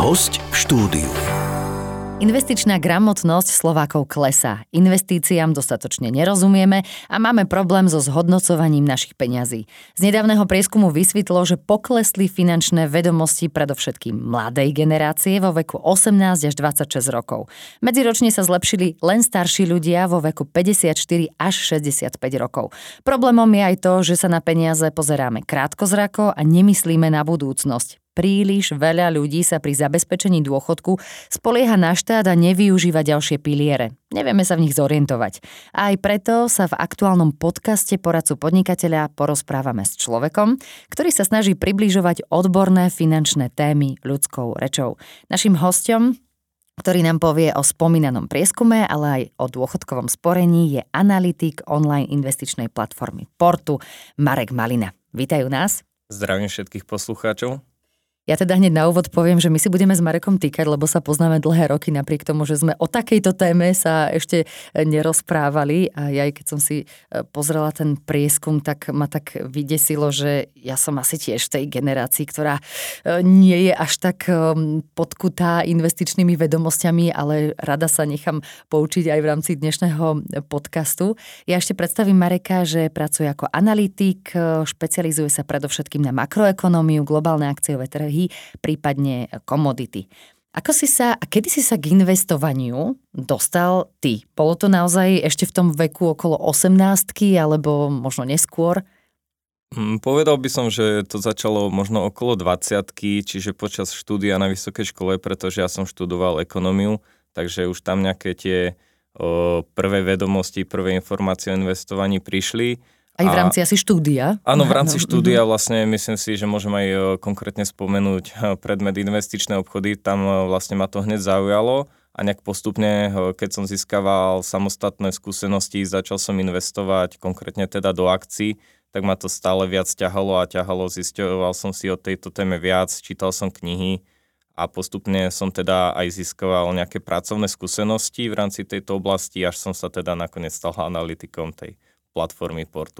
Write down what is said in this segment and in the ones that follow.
Hosť v štúdiu. Investičná gramotnosť Slovákov klesá. Investíciám dostatočne nerozumieme a máme problém so zhodnocovaním našich peňazí. Z nedávneho prieskumu vysvetlo, že poklesli finančné vedomosti predovšetkým mladej generácie vo veku 18 až 26 rokov. Medziročne sa zlepšili len starší ľudia vo veku 54 až 65 rokov. Problémom je aj to, že sa na peniaze pozeráme krátkozrako a nemyslíme na budúcnosť. Príliš veľa ľudí sa pri zabezpečení dôchodku spolieha na štát a nevyužíva ďalšie piliere. Nevieme sa v nich zorientovať. A aj preto sa v aktuálnom podcaste Poradcu podnikateľa porozprávame s človekom, ktorý sa snaží približovať odborné finančné témy ľudskou rečou. Naším hosťom, ktorý nám povie o spomínanom prieskume, ale aj o dôchodkovom sporení, je analytik online investičnej platformy Portu Marek Malina. Vítajú nás. Zdravím všetkých poslucháčov. Ja teda hneď na úvod poviem, že my si budeme s Marekom týkať, lebo sa poznáme dlhé roky, napriek tomu, že sme o takejto téme sa ešte nerozprávali. A ja, keď som si pozrela ten prieskum, tak ma tak vydesilo, že ja som asi tiež v tej generácii, ktorá nie je až tak podkutá investičnými vedomosťami, ale rada sa nechám poučiť aj v rámci dnešného podcastu. Ja ešte predstavím Mareka, že pracuje ako analytik, špecializuje sa predovšetkým na makroekonómiu, globálne akciové trhy, prípadne komodity. Ako si sa a kedy si sa k investovaniu dostal ty? Bolo to naozaj ešte v tom veku okolo 18-ky alebo možno neskôr? Povedal by som, že to začalo možno okolo 20-ky, čiže počas štúdia na vysokej škole, pretože ja som študoval ekonómiu, takže už tam nejaké tie prvé vedomosti, prvé informácie o investovaní prišli. Aj v rámci asi štúdia? Áno, v rámci štúdia vlastne myslím si, že môžem aj konkrétne spomenúť predmet investičné obchody. Tam vlastne ma to hneď zaujalo a nejak postupne, keď som získaval samostatné skúsenosti, začal som investovať konkrétne teda do akcií, tak ma to stále viac ťahalo, zisťoval som si o tejto téme viac, čítal som knihy a postupne som teda aj získaval nejaké pracovné skúsenosti v rámci tejto oblasti, až som sa teda nakoniec stal analytikom tej platformy Portu.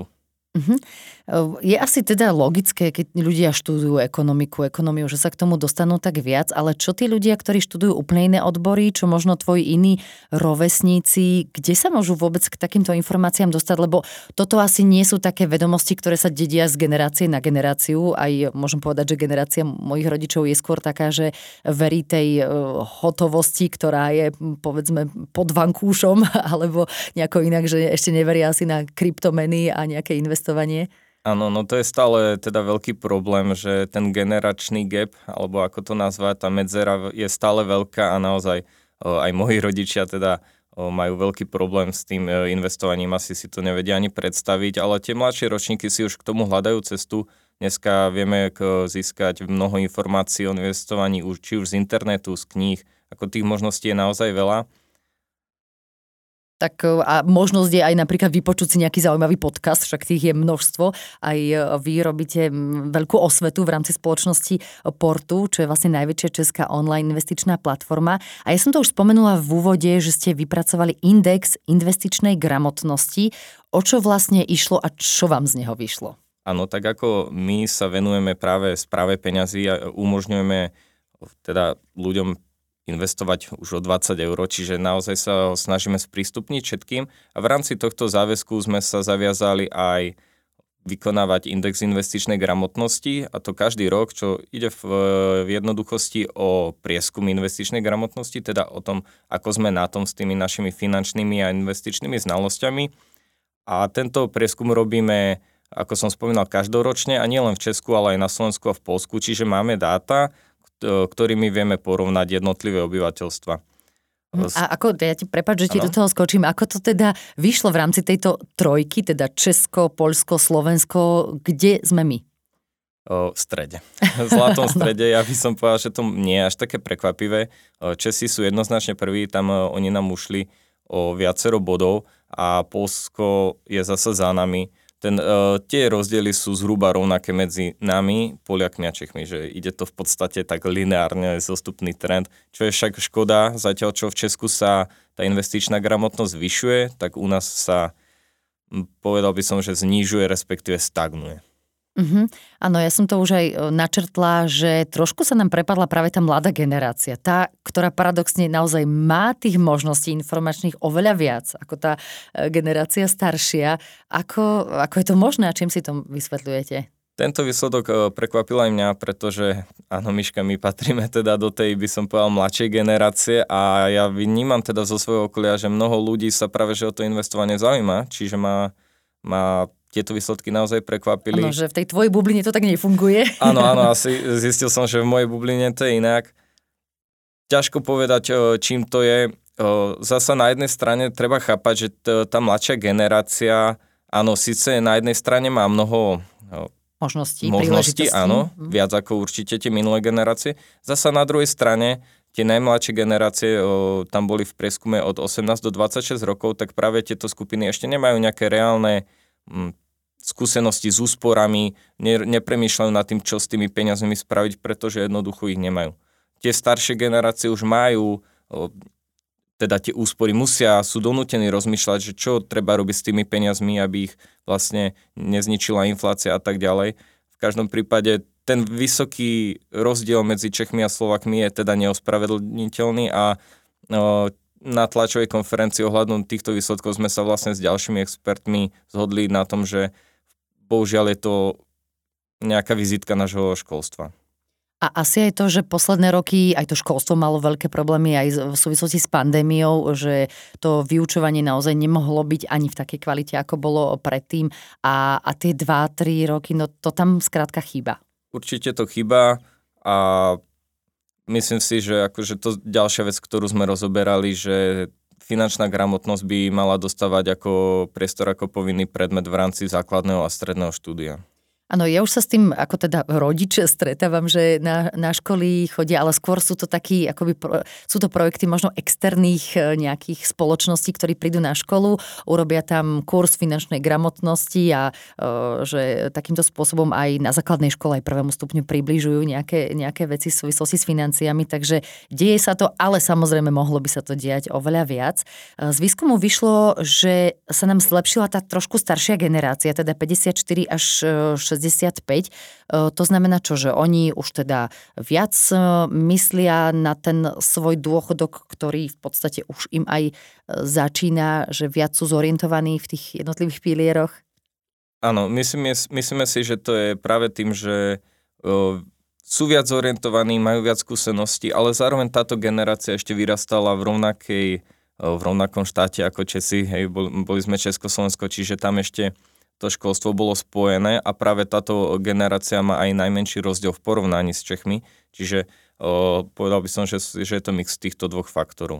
Je asi teda logické, keď ľudia študujú ekonómiu, že sa k tomu dostanú tak viac, ale čo tí ľudia, ktorí študujú úplne iné odbory, čo možno tvoji iní rovesníci, kde sa môžu vôbec k takýmto informáciám dostať, lebo toto asi nie sú také vedomosti, ktoré sa dedia z generácie na generáciu, aj môžem povedať, že generácia mojich rodičov je skôr taká, že verí tej hotovosti, ktorá je povedzme pod vankúšom, alebo nejako inak, že ešte neveria asi na kryptomeny a nejaké investovanie. Áno, no to je stále teda veľký problém, že ten generačný gap, alebo ako to nazvať, tá medzera je stále veľká a naozaj aj moji rodičia teda majú veľký problém s tým investovaním, asi si to nevedia ani predstaviť, ale tie mladšie ročníky si už k tomu hľadajú cestu. Dneska vieme získať mnoho informácií o investovaní, či už z internetu, z kníh, ako tých možností je naozaj veľa. Tak a možnosť je aj napríklad vypočuť si nejaký zaujímavý podcast, však tých je množstvo. Aj vy robíte veľkú osvetu v rámci spoločnosti Portu, čo je vlastne najväčšia česká online investičná platforma. A ja som to už spomenula v úvode, že ste vypracovali index investičnej gramotnosti. O čo vlastne išlo a čo vám z neho vyšlo? Áno, tak ako my sa venujeme práve správe peňazí a umožňujeme teda ľuďom investovať už o 20 eur, čiže naozaj sa ho snažíme sprístupniť všetkým a v rámci tohto záväzku sme sa zaviazali aj vykonávať index investičnej gramotnosti a to každý rok, čo ide v jednoduchosti o prieskum investičnej gramotnosti, teda o tom, ako sme na tom s tými našimi finančnými a investičnými znalosťami. A tento prieskum robíme, ako som spomínal, každoročne a nielen v Česku, ale aj na Slovensku a v Poľsku, čiže máme dáta, ktorými vieme porovnať jednotlivé obyvateľstva. A ako, ja ti prepáč, že ti do toho skočím, ako to teda vyšlo v rámci tejto trojky, teda Česko, Poľsko, Slovensko, kde sme my? V strede. V zlatom strede, ja by som povedal, že to nie je až také prekvapivé. Česi sú jednoznačne prví, tam oni nám ušli o viacero bodov a Poľsko je zase za nami. Tie rozdiely sú zhruba rovnaké medzi nami, Poliakmi a Čechmi, že ide to v podstate tak lineárne, zostupný trend, čo je však škoda, zatiaľ čo v Česku sa tá investičná gramotnosť zvyšuje, tak u nás sa, povedal by som, že znižuje, respektíve stagnuje. Áno, ja som to už aj načrtla, že trošku sa nám prepadla práve tá mladá generácia. Tá, ktorá paradoxne naozaj má tých možností informačných oveľa viac ako tá generácia staršia. Ako je to možné a čím si to vysvetľujete? Tento výsledok prekvapil aj mňa, pretože áno, Miška, my patríme teda do tej, by som povedal, mladšej generácie a ja vnímam teda zo svojho okolia, že mnoho ľudí sa práve že o to investovanie zaujíma, čiže má tieto výsledky naozaj prekvapili. Áno, že v tej tvojej bubline to tak nefunguje. Áno, asi zistil som, že v mojej bubline to je inak. Ťažko povedať, čím to je. Zasa na jednej strane treba chápať, že tá mladšia generácia, áno, síce na jednej strane má mnoho možností, áno, viac ako určite tie minulé generácie. Zasa na druhej strane, tie najmladšie generácie, tam boli v prieskume od 18 do 26 rokov, tak práve tieto skupiny ešte nemajú nejaké reálne skúsenosti s úsporami, nepremýšľajú nad tým, čo s tými peniazmi spraviť, pretože jednoducho ich nemajú. Tie staršie generácie už majú, teda tie úspory sú donútení rozmýšľať, že čo treba robiť s tými peniazmi, aby ich vlastne nezničila inflácia a tak ďalej. V každom prípade ten vysoký rozdiel medzi Čechmi a Slovakmi je teda neospravedlniteľný a na tlačovej konferencii ohľadom týchto výsledkov sme sa vlastne s ďalšími expertmi zhodli na tom, že bohužiaľ je to nejaká vizitka nášho školstva. A asi aj to, že posledné roky aj to školstvo malo veľké problémy aj v súvislosti s pandémiou, že to vyučovanie naozaj nemohlo byť ani v takej kvalite, ako bolo predtým a tie 2-3 roky, no to tam skrátka chýba. Určite to chýba a myslím si, že akože to ďalšia vec, ktorú sme rozoberali, že finančná gramotnosť by mala dostávať ako priestor, ako povinný predmet v rámci základného a stredného štúdia. Áno, ja už sa s tým ako teda rodič stretávam, že na školy chodia, ale skôr sú to takí, sú to projekty možno externých nejakých spoločností, ktorí prídu na školu, urobia tam kurz finančnej gramotnosti a že takýmto spôsobom aj na základnej škole aj prvému stupňu približujú nejaké veci v súvislosti s financiami, takže deje sa to, ale samozrejme mohlo by sa to diať oveľa viac. Z výskumu vyšlo, že sa nám zlepšila tá trošku staršia generácia, teda 54 až 65. To znamená čo, že oni už teda viac myslia na ten svoj dôchodok, ktorý v podstate už im aj začína, že viac sú zorientovaní v tých jednotlivých pilieroch? Áno, myslíme si, že to je práve tým, že sú viac zorientovaní, majú viac skúseností, ale zároveň táto generácia ešte vyrastala v rovnakom štáte ako Česi, hej, boli sme Československo, čiže tam ešte to školstvo bolo spojené a práve táto generácia má aj najmenší rozdiel v porovnaní s Čechmi, čiže povedal by som, že je to mix týchto dvoch faktorov.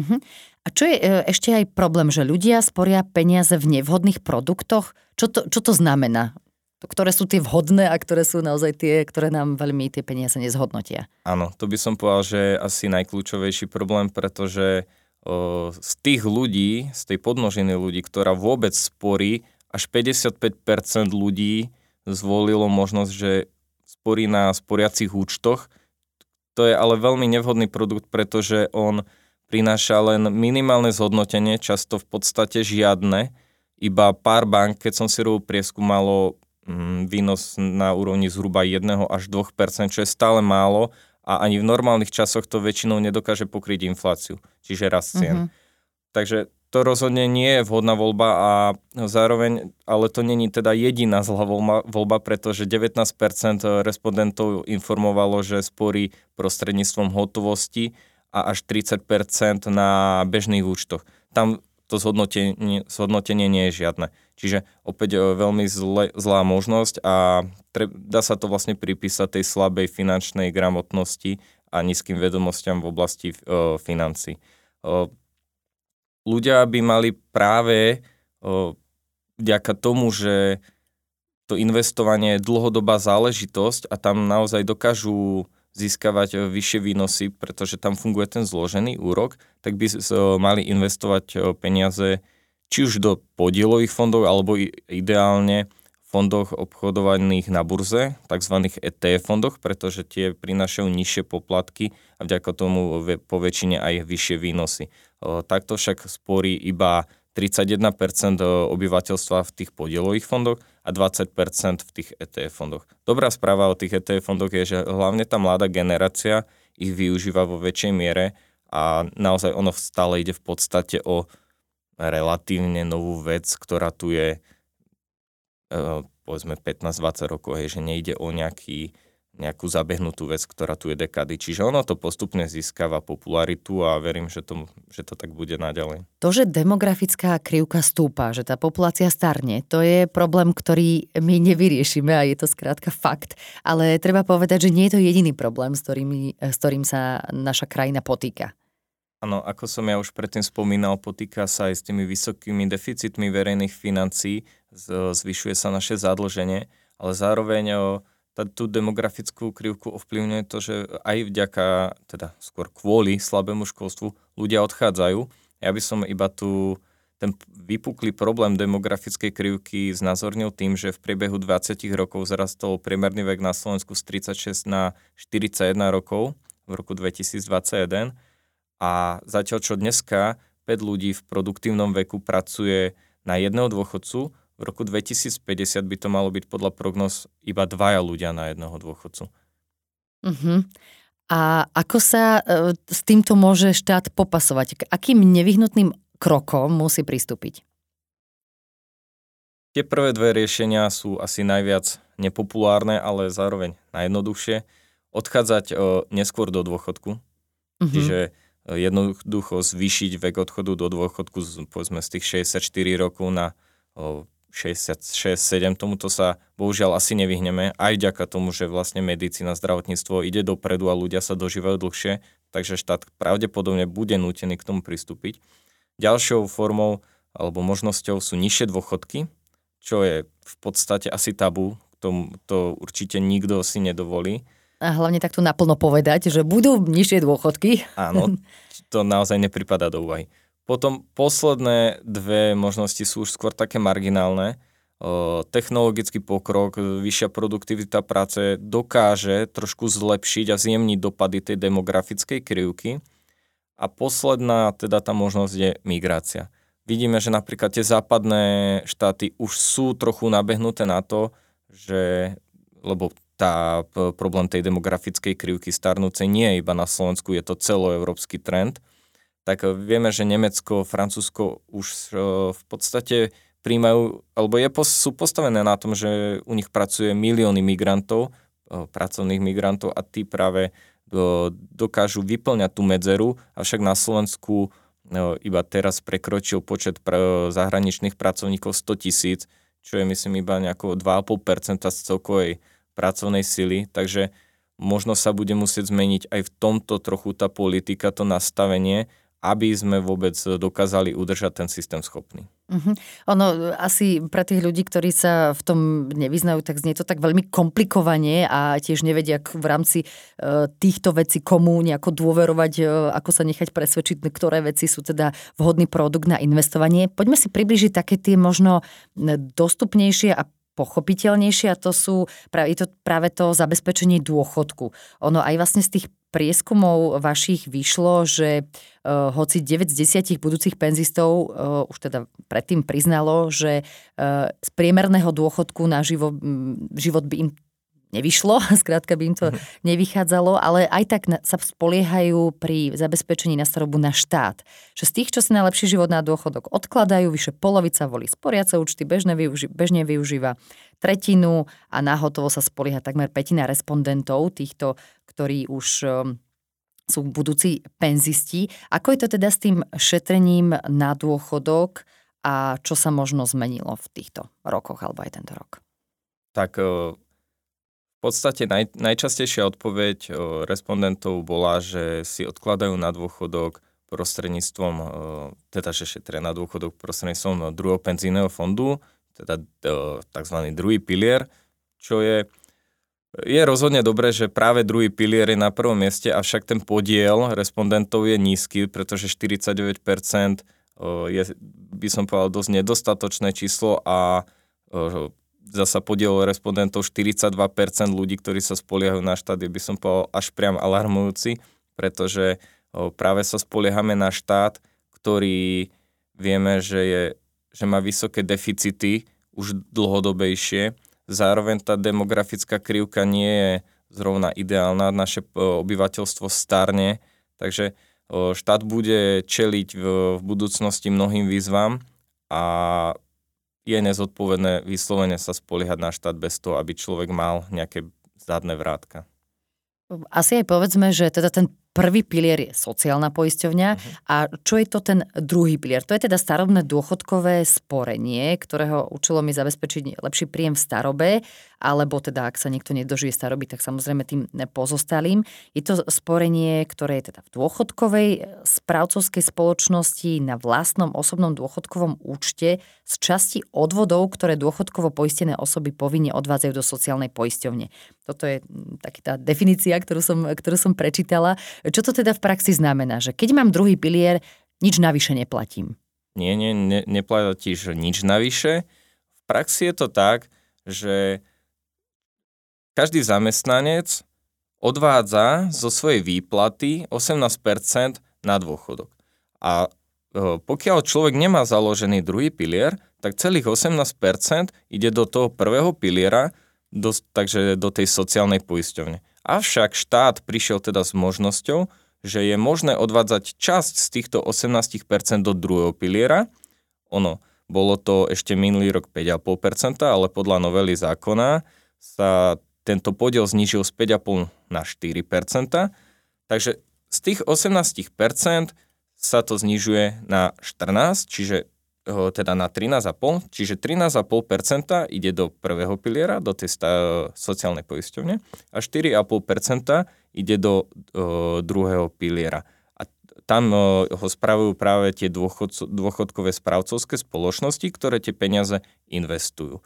A čo je ešte aj problém, že ľudia sporia peniaze v nevhodných produktoch? Čo to znamená? Ktoré sú tie vhodné a ktoré sú naozaj tie, ktoré nám veľmi tie peniaze nezhodnotia? Áno, to by som povedal, že je asi najkľúčovejší problém, pretože z tých ľudí, z tej podmnožiny ľudí, ktorá vôbec sporí, až 55% ľudí zvolilo možnosť, že sporí na sporiacich účtoch. To je ale veľmi nevhodný produkt, pretože on prináša len minimálne zhodnotenie, často v podstate žiadne. Iba pár bank, keď som si robil prieskum, malo výnos na úrovni zhruba 1 až 2%, čo je stále málo a ani v normálnych časoch to väčšinou nedokáže pokryť infláciu, čiže rast cien. Takže to rozhodne nie je vhodná voľba a zároveň, ale to není teda jediná zlá voľba, pretože 19% respondentov informovalo, že sporí prostredníctvom hotovosti a až 30% na bežných účtoch. Tam to zhodnotenie nie je žiadne. Čiže opäť veľmi zlá možnosť a dá sa to vlastne pripísať tej slabej finančnej gramotnosti a nízkym vedomostiam v oblasti financií. Ľudia by mali práve vďaka tomu, že to investovanie je dlhodobá záležitosť a tam naozaj dokážu získavať vyššie výnosy, pretože tam funguje ten zložený úrok, tak by mali investovať peniaze či už do podielových fondov, alebo ideálne fondoch obchodovaných na burze, tzv. ETF fondoch, pretože tie prinášajú nižšie poplatky a vďaka tomu po väčšine aj vyššie výnosy. Takto však sporí iba 31% obyvateľstva v tých podielových fondoch a 20% v tých ETF fondoch. Dobrá správa o tých ETF fondoch je, že hlavne tá mladá generácia ich využíva vo väčšej miere a naozaj ono stále ide v podstate o relatívne novú vec, ktorá tu je povedzme 15-20 rokov, že nejde o nejakú zabehnutú vec, ktorá tu je dekady. Čiže ono to postupne získava popularitu a verím, že to tak bude naďalej. To, že demografická krivka stúpa, že tá populácia starne, to je problém, ktorý my nevyriešime a je to skrátka fakt. Ale treba povedať, že nie je to jediný problém, s ktorým sa naša krajina potýka. Áno, ako som ja už predtým spomínal, potýka sa aj s tými vysokými deficitmi verejných financií, zvyšuje sa naše zadlženie, ale zároveň tú demografickú krivku ovplyvňuje to, že aj vďaka, teda skôr kvôli slabému školstvu, ľudia odchádzajú. Ja by som iba ten vypuklý problém demografickej krivky znázornil tým, že v priebehu 20 rokov zarastol priemerný vek na Slovensku z 36 na 41 rokov v roku 2021 a zatiaľ čo dneska 5 ľudí v produktívnom veku pracuje na jedného dôchodcu, v roku 2050 by to malo byť podľa prognóz iba 2 ľudia na jedného dôchodcu. Uh-huh. A ako sa s týmto môže štát popasovať? Akým nevyhnutným krokom musí pristúpiť? Tie prvé 2 riešenia sú asi najviac nepopulárne, ale zároveň najjednoduchšie. Odchádzať neskôr do dôchodku. Uh-huh. Čiže jednoducho zvýšiť vek odchodu do dôchodku povedzme z tých 64 rokov na 66-7, tomuto sa bohužiaľ asi nevyhneme, aj vďaka tomu, že vlastne medicína, zdravotníctvo ide dopredu a ľudia sa dožívajú dlhšie, takže štát pravdepodobne bude nútený k tomu pristúpiť. Ďalšou formou alebo možnosťou sú nižšie dôchodky, čo je v podstate asi tabu, to určite nikto si nedovolí. A hlavne takto naplno povedať, že budú nižšie dôchodky. Áno, to naozaj nepripadá do úvahy. Potom posledné 2 možnosti sú už skôr také marginálne. Technologický pokrok, vyššia produktivita práce dokáže trošku zlepšiť a zjemniť dopady tej demografickej krivky. A posledná teda tá možnosť je migrácia. Vidíme, že napríklad tie západné štáty už sú trochu nabehnuté na to, lebo problém tej demografickej krivky starnúcej nie je iba na Slovensku, je to celoeurópsky trend. Tak vieme, že Nemecko, Francúzsko už v podstate príjmajú, alebo sú postavené na tom, že u nich pracuje milióny migrantov, pracovných migrantov a tí práve dokážu vyplňať tú medzeru, avšak na Slovensku iba teraz prekročil počet zahraničných pracovníkov 100 000, čo je myslím iba nejako 2,5% z celkovej pracovnej sily, takže možno sa bude musieť zmeniť aj v tomto trochu tá politika, to nastavenie, aby sme vôbec dokázali udržať ten systém schopný. Uh-huh. Ono asi pre tých ľudí, ktorí sa v tom nevyznajú, tak znie to tak veľmi komplikovane a tiež nevedia v rámci týchto vecí komu nejako dôverovať, ako sa nechať presvedčiť, ktoré veci sú teda vhodný produkt na investovanie. Poďme si približiť také tie možno dostupnejšie a pochopiteľnejšie a to sú práve to zabezpečenie dôchodku. Ono aj vlastne z tých prieskumov vašich vyšlo, že hoci 9 z 10 budúcich penzistov už teda predtým priznalo, že z priemerného dôchodku na život by im nevyšlo, skrátka by im to nevychádzalo, ale aj tak sa spoliehajú pri zabezpečení na starobu na štát. Že z tých, čo si najlepší život na dôchodok odkladajú, vyše polovica volí sporiace účty, bežne využíva tretinu a na hotovo sa spolieha takmer pätina respondentov, týchto, ktorí už sú budúci penzisti. Ako je to teda s tým šetrením na dôchodok a čo sa možno zmenilo v týchto rokoch alebo aj tento rok? Tak v podstate najčastejšia odpoveď respondentov bola, že si odkladajú na dôchodok prostredníctvom, teda že šetria na dôchodok prostredníctvom druhého penzijného fondu, teda tzv. Druhý pilier, čo je rozhodne dobré, že práve druhý pilier je na prvom mieste, avšak ten podiel respondentov je nízky, pretože 49% je, by som povedal, dosť nedostatočné číslo a zasa podiel respondentov 42% ľudí, ktorí sa spoliehajú na štát, by som povedal až priam alarmujúci, pretože práve sa spoliehame na štát, ktorý vieme, že má vysoké deficity už dlhodobejšie. Zároveň tá demografická krivka nie je zrovna ideálna, naše obyvateľstvo starne, takže štát bude čeliť v budúcnosti mnohým výzvam a je nezodpovedné vyslovene sa spoliehať na štát bez toho, aby človek mal nejaké zadné vrátka. Asi aj povedzme, že teda ten prvý pilier je sociálna poisťovňa a čo je to ten druhý pilier? To je teda starobné dôchodkové sporenie, ktorého účelom je zabezpečiť lepší príjem v starobe, alebo teda ak sa niekto nedožije staroby, tak samozrejme tým pozostalým. Je to sporenie, ktoré je teda v dôchodkovej správcovskej spoločnosti na vlastnom osobnom dôchodkovom účte z časti odvodov, ktoré dôchodkovo poistené osoby povinne odvádzajú do sociálnej poisťovne. Toto je taká tá definícia, ktorú som prečítala. Čo to teda v praxi znamená? Že keď mám druhý pilier, nič navyše neplatím? Nie, neplatíš nič navyše. V praxi je to tak, že každý zamestnanec odvádza zo svojej výplaty 18% na dôchodok. A pokiaľ človek nemá založený druhý pilier, tak celých 18% ide do toho prvého piliera, takže do tej sociálnej poisťovne. Avšak štát prišiel teda s možnosťou, že je možné odvádzať časť z týchto 18% do druhého piliera. Bolo to ešte minulý rok 5,5%, ale podľa novely zákona sa tento podiel znížil z 5,5% na 4%. Takže z tých 18% sa to znižuje na 14%, čiže teda na 13,5%, čiže 13,5% ide do prvého piliera, do tej sociálnej poisťovne a 4,5% ide do druhého piliera. A tam ho spravujú práve tie dôchodkové správcovské spoločnosti, ktoré tie peniaze investujú.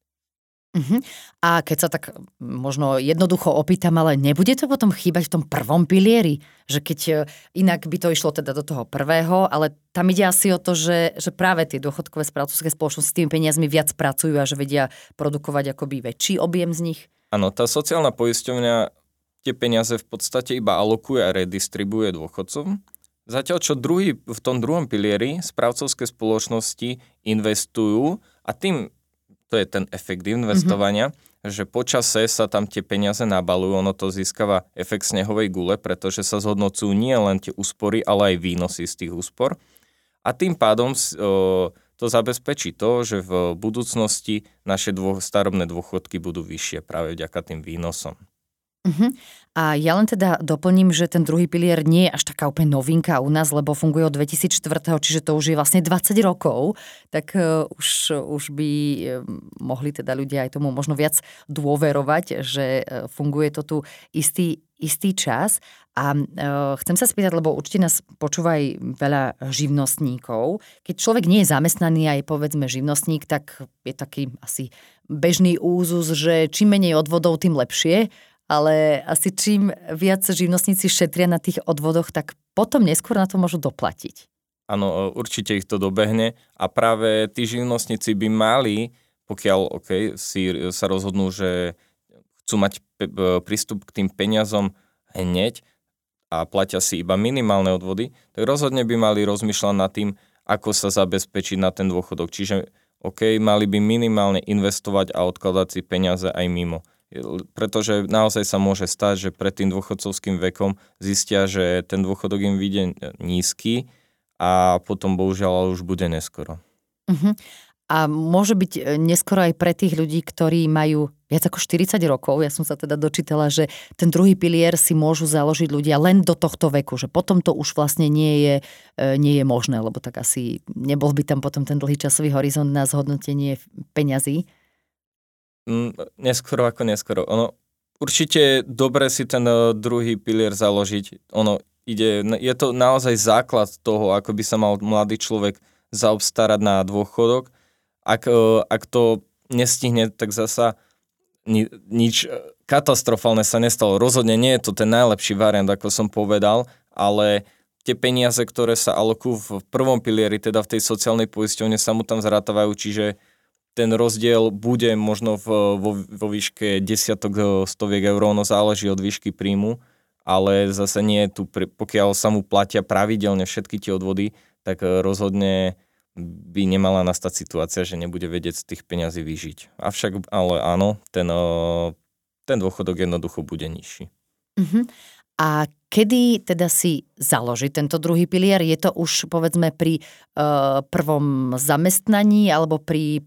A keď sa tak možno jednoducho opýtam, ale nebude to potom chýbať v tom prvom pilieri? Že keď inak by to išlo teda do toho prvého, ale tam ide asi o to, že práve tie dôchodkové správcovské spoločnosti s tými peniazmi viac pracujú a že vedia produkovať akoby väčší objem z nich? Áno, tá sociálna poisťovňa tie peniaze v podstate iba alokuje a redistribuje dôchodcom. Zatiaľ, čo v tom druhom pilieri správcovské spoločnosti investujú a tým to je ten efekt investovania, že počase sa tam tie peniaze nabalujú, ono to získava efekt snehovej gule, pretože sa zhodnocujú nie len tie úspory, ale aj výnosy z tých úspor. A tým pádom to zabezpečí to, že v budúcnosti naše starobné dôchodky budú vyššie práve vďaka tým výnosom. A ja len teda doplním, že ten druhý pilier nie je až taká úplne novinka u nás, lebo funguje od 2004, čiže to už je vlastne 20 rokov, tak už by mohli teda ľudia aj tomu možno viac dôverovať, že funguje to tu istý čas. A chcem sa spýtať, lebo určite nás počúva aj veľa živnostníkov. Keď človek nie je zamestnaný a je povedzme živnostník, tak je taký asi bežný úzus, že čím menej odvodov, tým lepšie. Ale asi čím viac živnostníci šetria na tých odvodoch, tak potom neskôr na to môžu doplatiť. Áno, určite ich to dobehne a práve tí živnostníci by mali, pokiaľ si sa rozhodnú, že chcú mať prístup k tým peniazom hneď a platia si iba minimálne odvody, tak rozhodne by mali rozmýšľať nad tým, ako sa zabezpečiť na ten dôchodok. Čiže mali by minimálne investovať a odkladať si peniaze aj mimo. Pretože naozaj sa môže stať, že pred tým dôchodcovským vekom zistia, že ten dôchodok im vyjde nízky a potom bohužiaľ už bude neskoro. A môže byť neskoro aj pre tých ľudí, ktorí majú viac ako 40 rokov. Ja som sa teda dočítala, že ten druhý pilier si môžu založiť ľudia len do tohto veku, že potom to už vlastne nie je možné, lebo tak asi nebol by tam potom ten dlhý časový horizont na zhodnotenie peňazí. Neskoro. Určite je dobre si ten druhý pilier založiť. Je to naozaj základ toho, ako by sa mal mladý človek zaobstarať na dôchodok. Ak to nestihne, tak zasa nič katastrofálne sa nestalo. Rozhodne nie je to ten najlepší variant, ako som povedal, ale tie peniaze, ktoré sa alokujú v prvom pilieri, teda v tej sociálnej poisťovne, sa mu tam zrátavajú, čiže ten rozdiel bude možno vo výške desiatok stoviek eur, záleží od výšky príjmu, ale zase nie je tu, pokiaľ sa mu platia pravidelne všetky tie odvody, tak rozhodne by nemala nastať situácia, že nebude vedieť z tých peňazí vyžiť. Avšak, ale áno, ten dôchodok jednoducho bude nižší. Uh-huh. A kedy teda si založiť tento druhý pilier? Je to už povedzme pri prvom zamestnaní alebo pri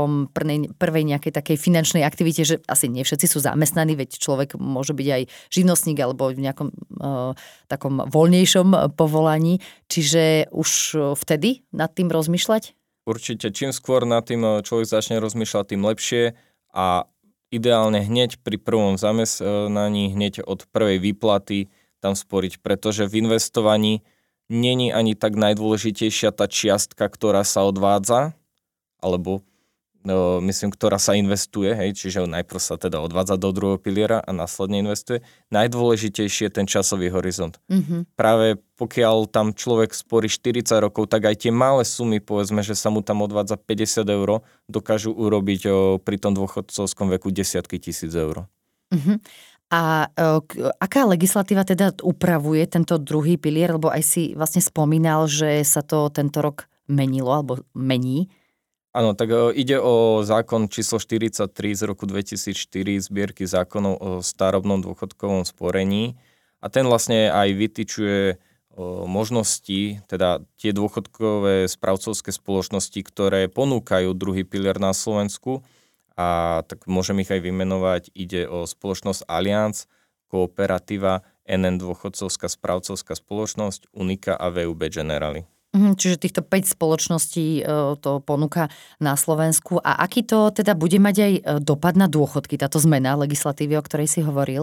prvej nejakej takej finančnej aktivite, že asi nie všetci sú zamestnaní, veď človek môže byť aj živnostník alebo v nejakom takom voľnejšom povolaní. Čiže už vtedy nad tým rozmýšľať? Určite, čím skôr nad tým človek začne rozmýšľať, tým lepšie a ideálne hneď pri prvom zamestnaní, hneď od prvej výplaty tam sporiť, pretože v investovaní není ani tak najdôležitejšia tá čiastka, ktorá sa odvádza, alebo myslím, ktorá sa investuje, hej, čiže najprv sa teda odvádza do druhého piliera a následne investuje. Najdôležitejšie je ten časový horizont. Mm-hmm. Práve pokiaľ tam človek sporí 40 rokov, tak aj tie malé sumy, povedzme, že sa mu tam odvádza 50 eur, dokážu urobiť pri tom dôchodcovskom veku desiatky tisíc eur. Mm-hmm. A aká legislatíva teda upravuje tento druhý pilier, lebo aj si vlastne spomínal, že sa to tento rok menilo alebo mení? Áno, tak ide o zákon číslo 43 z roku 2004 zbierky zákonov o starobnom dôchodkovom sporení a ten vlastne aj vytýčuje možnosti, teda tie dôchodkové správcovské spoločnosti, ktoré ponúkajú druhý pilier na Slovensku a tak môžem ich aj vymenovať. Ide o spoločnosť Allianz, Kooperativa, NN dôchodcovská správcovská spoločnosť, Unika a VUB Generali. Čiže týchto 5 spoločností to ponúka na Slovensku. A aký to teda bude mať aj dopad na dôchodky, táto zmena legislatívy, o ktorej si hovoril?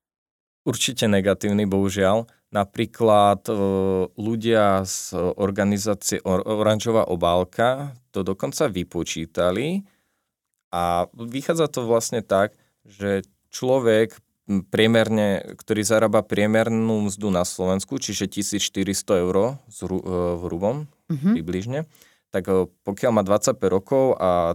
Určite negatívny, bohužiaľ. Napríklad ľudia z organizácie Oranžová obálka to dokonca vypočítali a vychádza to vlastne tak, že človek priemerne, ktorý zarába priemernú mzdu na Slovensku, čiže 1400 eur v hrubom, približne, tak pokiaľ má 25 rokov a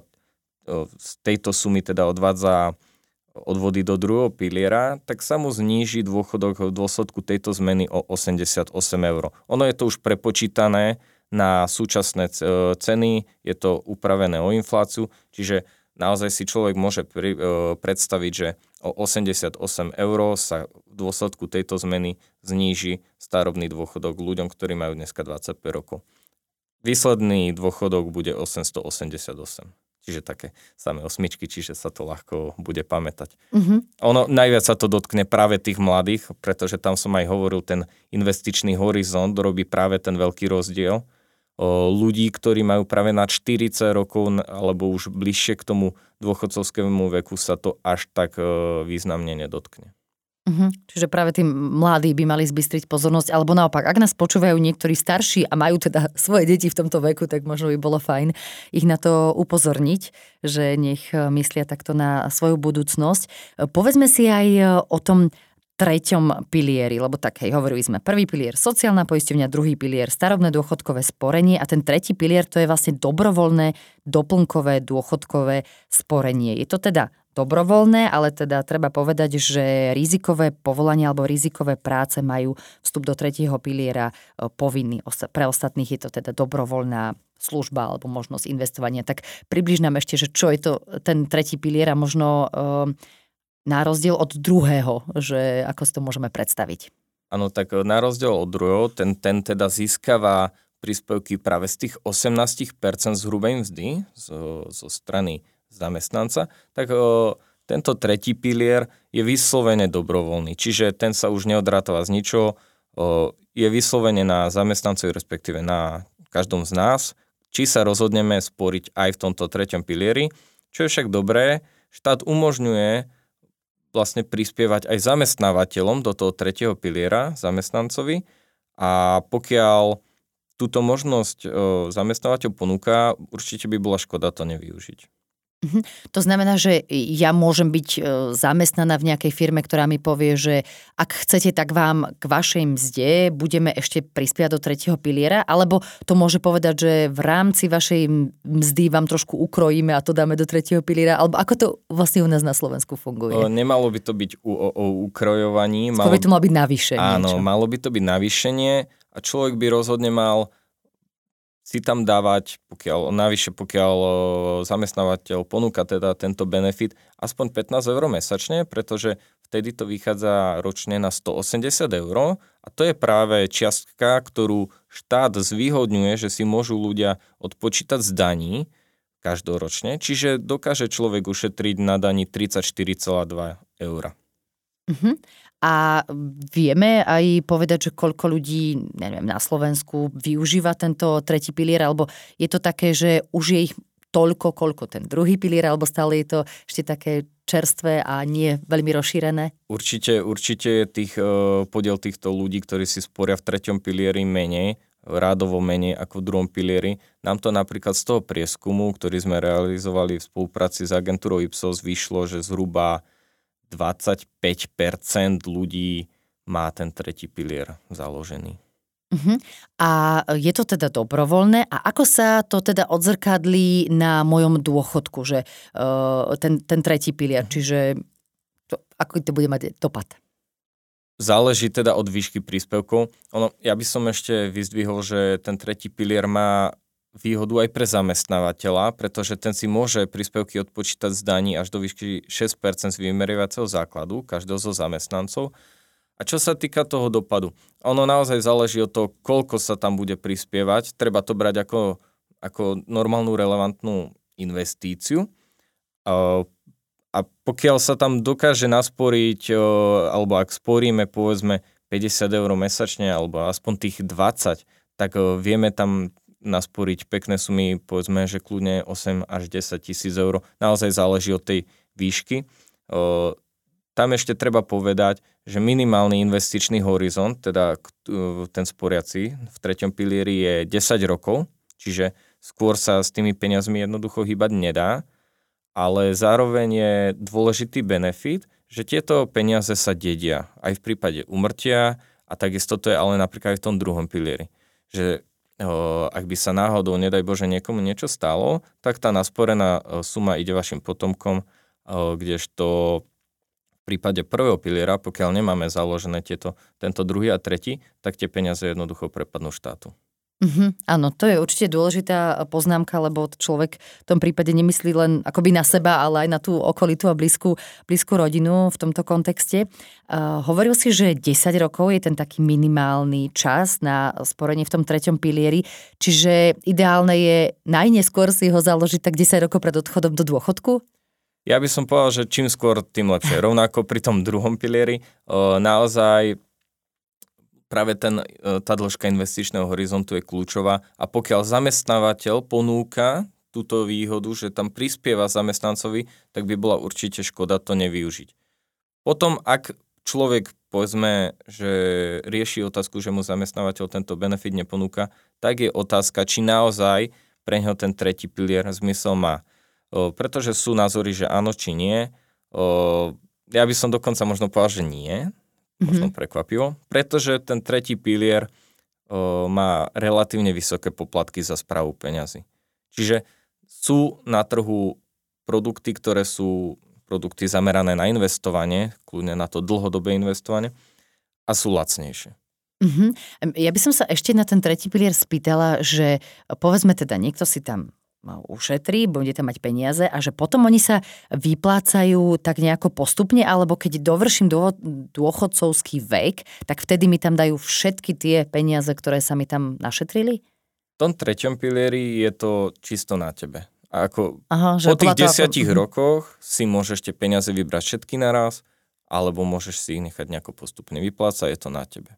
z tejto sumy teda odvádza odvody do druhého piliera, tak sa mu zníži dôchodok v dôsledku tejto zmeny o 88 eur. Ono je to už prepočítané na súčasné ceny, je to upravené o infláciu, čiže naozaj si človek môže predstaviť, že o 88 eur sa v dôsledku tejto zmeny zníži starobný dôchodok ľuďom, ktorí majú dneska 25 rokov. Výsledný dôchodok bude 888. Čiže také samé osmičky, čiže sa to ľahko bude pamätať. Mm-hmm. Ono najviac sa to dotkne práve tých mladých, pretože tam som aj hovoril, ten investičný horizont robí práve ten veľký rozdiel. Ľudí, ktorí majú práve nad 40 rokov alebo už bližšie k tomu dôchodcovskému veku sa to až tak významne nedotkne. Čiže práve tí mladí by mali zbystriť pozornosť, alebo naopak, ak nás počúvajú niektorí starší a majú teda svoje deti v tomto veku, tak možno by bolo fajn ich na to upozorniť, že nech myslia takto na svoju budúcnosť. Povedzme si aj o tom treťom pilieri, lebo tak, hej, hovorili sme, prvý pilier sociálna poisťovňa, druhý pilier starobné dôchodkové sporenie a ten tretí pilier to je vlastne dobrovoľné doplnkové dôchodkové sporenie. Je to teda dobrovoľné, ale teda treba povedať, že rizikové povolania alebo rizikové práce majú vstup do tretieho piliera povinný. Pre ostatných je to teda dobrovoľná služba alebo možnosť investovania. Tak približ nám ešte, že čo je to ten tretí pilier a možno na rozdiel od druhého, že ako si to môžeme predstaviť? Áno, tak na rozdiel od druhého, ten teda získava príspevky práve z tých 18% z hrubej mzdy zo strany zamestnanca, tak tento tretí pilier je vyslovene dobrovoľný, čiže ten sa už neodrátava z ničoho, je vyslovene na zamestnancovi, respektíve na každom z nás, či sa rozhodneme sporiť aj v tomto treťom pilieri, čo je však dobré, štát umožňuje vlastne prispievať aj zamestnávateľom do toho tretieho piliera, zamestnancovi. A pokiaľ túto možnosť zamestnávateľ ponúka, určite by bola škoda to nevyužiť. To znamená, že ja môžem byť zamestnaná v nejakej firme, ktorá mi povie, že ak chcete, tak vám k vašej mzde budeme ešte prispievať do tretieho piliera, alebo to môže povedať, že v rámci vašej mzdy vám trošku ukrojíme a to dáme do tretieho piliera, alebo ako to vlastne u nás na Slovensku funguje? Nemalo by to byť o ukrojovaní. Skôr by to malo byť navýšenie. Áno, malo by to byť navýšenie a človek by rozhodne mal si tam dávať, pokiaľ zamestnávateľ ponúka teda tento benefit, aspoň 15 eur mesačne, pretože vtedy to vychádza ročne na 180 eur a to je práve čiastka, ktorú štát zvýhodňuje, že si môžu ľudia odpočítať z daní každoročne, čiže dokáže človek ušetriť na daní 34,2 eur. Uh-huh. A vieme aj povedať, že koľko ľudí, neviem, na Slovensku využíva tento tretí pilier, alebo je to také, že už je ich toľko, koľko ten druhý pilier, alebo stále je to ešte také čerstvé a nie veľmi rozšírené? Určite je podiel týchto ľudí, ktorí si sporia v treťom pilieri menej, rádovo menej ako v druhom pilieri. Nám to napríklad z toho prieskumu, ktorý sme realizovali v spolupráci s agentúrou Ipsos, vyšlo, že zhruba 25% ľudí má ten tretí pilier založený. Uh-huh. A je to teda dobrovoľné? A ako sa to teda odzrkadlí na mojom dôchodku, že ten tretí pilier? Čiže ako to bude mať dopad? Záleží teda od výšky príspevkov. Ja by som ešte vyzdvihol, že ten tretí pilier má výhodu aj pre zamestnávateľa, pretože ten si môže príspevky odpočítať z daní až do výšky 6% z vymerievacieho základu každého zo zamestnancov. A čo sa týka toho dopadu, ono naozaj záleží od toho, koľko sa tam bude prispievať. Treba to brať ako normálnu relevantnú investíciu. A pokiaľ sa tam dokáže nasporiť, alebo ak sporíme povedzme 50 eur mesačne, alebo aspoň tých 20, tak vieme tam nasporiť pekné sumy, povedzme, že kľudne 8 až 10 tisíc eur. Naozaj záleží od tej výšky. Tam ešte treba povedať, že minimálny investičný horizont, teda ten sporiaci v treťom pilieri je 10 rokov, čiže skôr sa s tými peniazmi jednoducho hýbať nedá, ale zároveň je dôležitý benefit, že tieto peniaze sa dedia aj v prípade úmrtia a takisto to je ale napríklad aj v tom druhom pilieri. Že ak by sa náhodou, nedaj Bože, niekomu niečo stalo, tak tá nasporená suma ide vašim potomkom, kdežto v prípade prvého piliera, pokiaľ nemáme založené tento druhý a tretí, tak tie peniaze jednoducho prepadnú štátu. Áno, to je určite dôležitá poznámka, lebo človek v tom prípade nemyslí len akoby na seba, ale aj na tú okolitú a blízku rodinu v tomto kontexte. Hovoril si, že 10 rokov je ten taký minimálny čas na sporenie v tom treťom pilieri, čiže ideálne je najneskôr si ho založiť tak 10 rokov pred odchodom do dôchodku? Ja by som povedal, že čím skôr, tým lepšie. Rovnako pri tom druhom pilieri naozaj práve tá dĺžka investičného horizontu je kľúčová a pokiaľ zamestnávateľ ponúka túto výhodu, že tam prispieva zamestnancovi, tak by bola určite škoda to nevyužiť. Potom, ak človek, povedzme, že rieši otázku, že mu zamestnávateľ tento benefit neponúka, tak je otázka, či naozaj pre neho ten tretí pilier zmysel má. Pretože sú názory, že áno, či nie. Ja by som dokonca možno povedal, že nie. Možno prekvapivo, pretože ten tretí pilier má relatívne vysoké poplatky za správu peňazí. Čiže sú na trhu produkty, ktoré sú produkty zamerané na investovanie, kľudne na to dlhodobé investovanie a sú lacnejšie. Ja by som sa ešte na ten tretí pilier spýtala, že povedzme teda, niekto si tam ušetrí, bude tam mať peniaze a že potom oni sa vyplácajú tak nejako postupne, alebo keď dovrším dôchodcovský vek, tak vtedy mi tam dajú všetky tie peniaze, ktoré sa mi tam našetrili? V tom treťom pilieri je to čisto na tebe. A po tých 10 rokoch si môžeš tie peniaze vybrať všetky naraz, alebo môžeš si ich nechať nejako postupne vyplácať, je to na tebe.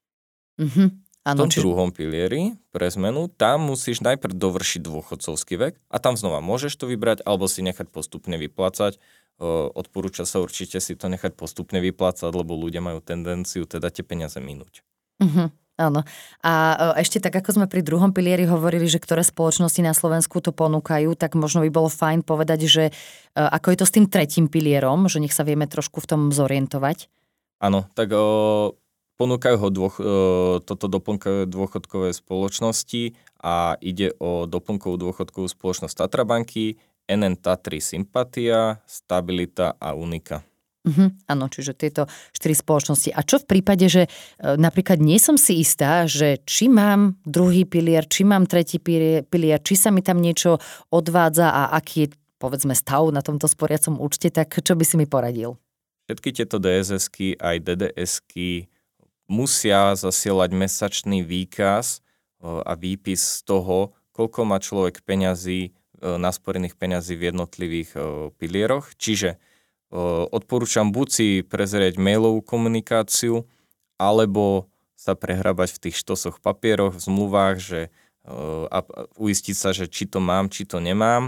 V tom druhom pilieri pre zmenu, tam musíš najprv dovršiť dôchodcovský vek a tam znova môžeš to vybrať alebo si nechať postupne vyplácať. Odporúča sa určite si to nechať postupne vyplácať, lebo ľudia majú tendenciu teda tie peniaze minúť. Áno. A ešte tak, ako sme pri druhom pilieri hovorili, že ktoré spoločnosti na Slovensku to ponúkajú, tak možno by bolo fajn povedať, že ako je to s tým tretím pilierom, že nech sa vieme trošku v tom zorientovať. Áno, tak ponúkajú ho toto doplnkové dôchodkové spoločnosti a ide o doplnkovú dôchodkovú spoločnosť Tatra banky, NN Tatry Sympatia, Stabilita a Unika. Áno, čiže tieto 4 spoločnosti. A čo v prípade, že napríklad nie som si istá, že či mám druhý pilier, či mám tretí pilier, či sa mi tam niečo odvádza a aký je, povedzme, stav na tomto sporiacom účte, tak čo by si mi poradil? Všetky tieto DSS-ky aj DDS-ky musia zasielať mesačný výkaz a výpis z toho, koľko má človek peňazí, nasporených peňazí v jednotlivých pilieroch. Čiže odporúčam buď si prezrieť mailovú komunikáciu, alebo sa prehrabať v tých štosoch papieroch, v zmluvách, a uistiť sa, že či to mám, či to nemám.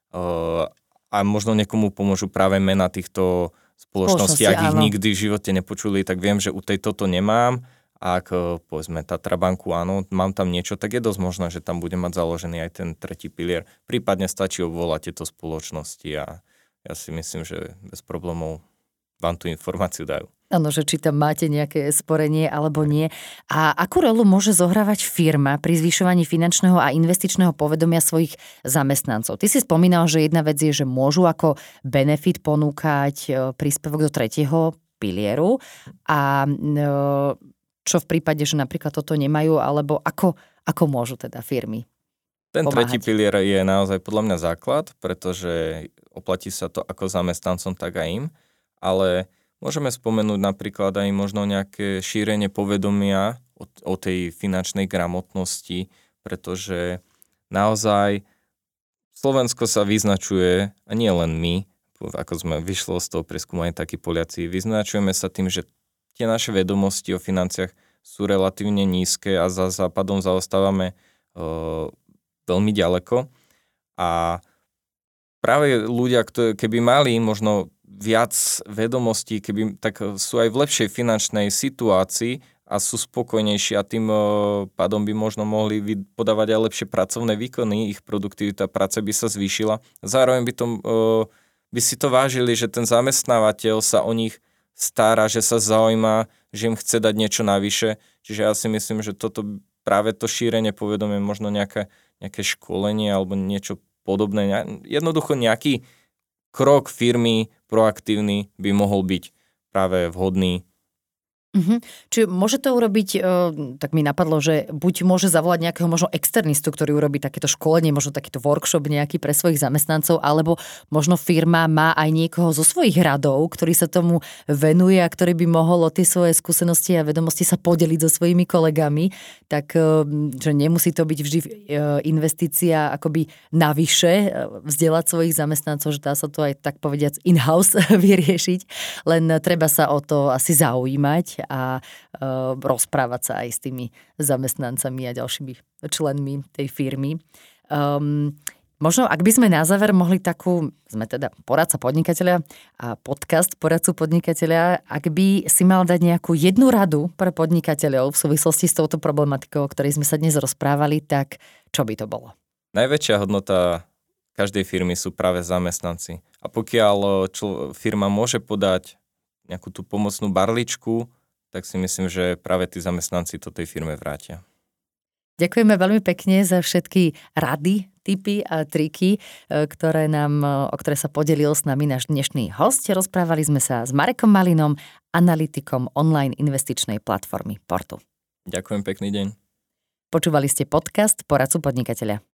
A možno niekomu pomôžu práve mena týchto spoločností. Ak ich nikdy v živote nepočuli, tak viem, že u tejto to nemám. A ak, povedzme, Tatra banku, áno, mám tam niečo, tak je dosť možné, že tam bude mať založený aj ten tretí pilier. Prípadne stačí obvolať tieto spoločnosti a ja si myslím, že bez problémov vám tú informáciu dajú. Áno, že či tam máte nejaké sporenie alebo nie. A akú rolu môže zohrávať firma pri zvyšovaní finančného a investičného povedomia svojich zamestnancov? Ty si spomínal, že jedna vec je, že môžu ako benefit ponúkať príspevok do tretieho pilieru a čo v prípade, že napríklad toto nemajú, alebo ako môžu teda firmy ten pomáhať? Tretí pilier je naozaj podľa mňa základ, pretože oplatí sa to ako zamestnancom, tak aj im, ale môžeme spomenúť napríklad aj možno nejaké šírenie povedomia o tej finančnej gramotnosti, pretože naozaj Slovensko sa vyznačuje, a nie len my, ako sme vyšlo z toho prieskumu aj takí Poliaci, vyznačujeme sa tým, že tie naše vedomosti o financiách sú relatívne nízke a za Západom zaostávame veľmi ďaleko. A práve ľudia, keby mali možno viac vedomostí, tak sú aj v lepšej finančnej situácii a sú spokojnejší a tým pádom by možno mohli podávať aj lepšie pracovné výkony, ich produktivita práce by sa zvýšila. Zároveň by si to vážili, že ten zamestnávateľ sa o nich stará, že sa zaujíma, že im chce dať niečo navyše. Čiže ja si myslím, že toto práve to šírenie povedomia, možno nejaké školenie alebo niečo podobné. Jednoducho nejaký krok firmy proaktívny by mohol byť práve vhodný. Čiže môže to urobiť, tak mi napadlo, že buď môže zavolať nejakého možno externistu, ktorý urobí takéto školenie, možno takýto workshop nejaký pre svojich zamestnancov, alebo možno firma má aj niekoho zo svojich radov, ktorý sa tomu venuje a ktorý by mohol o tie svoje skúsenosti a vedomosti sa podeliť so svojimi kolegami, tak že nemusí to byť vždy investícia akoby navyše vzdelať svojich zamestnancov, že dá sa to aj tak povediac in-house vyriešiť, len treba sa o to asi zaujímať a rozprávať sa aj s tými zamestnancami a ďalšími členmi tej firmy. Možno, ak by sme na záver mohli sme teda poradca podnikateľa a podcast poradcu podnikateľa, ak by si mal dať nejakú jednu radu pre podnikateľov v súvislosti s touto problematikou, o ktorej sme sa dnes rozprávali, tak čo by to bolo? Najväčšia hodnota každej firmy sú práve zamestnanci. A pokiaľ firma môže podať nejakú tú pomocnú barličku, tak si myslím, že práve tí zamestnanci to tej firme vrátia. Ďakujeme veľmi pekne za všetky rady, tipy a triky, o ktoré sa podelil s nami náš dnešný host. Rozprávali sme sa s Marekom Malinom, analytikom online investičnej platformy Portu. Ďakujem, pekný deň. Počúvali ste podcast Poradcu podnikateľa.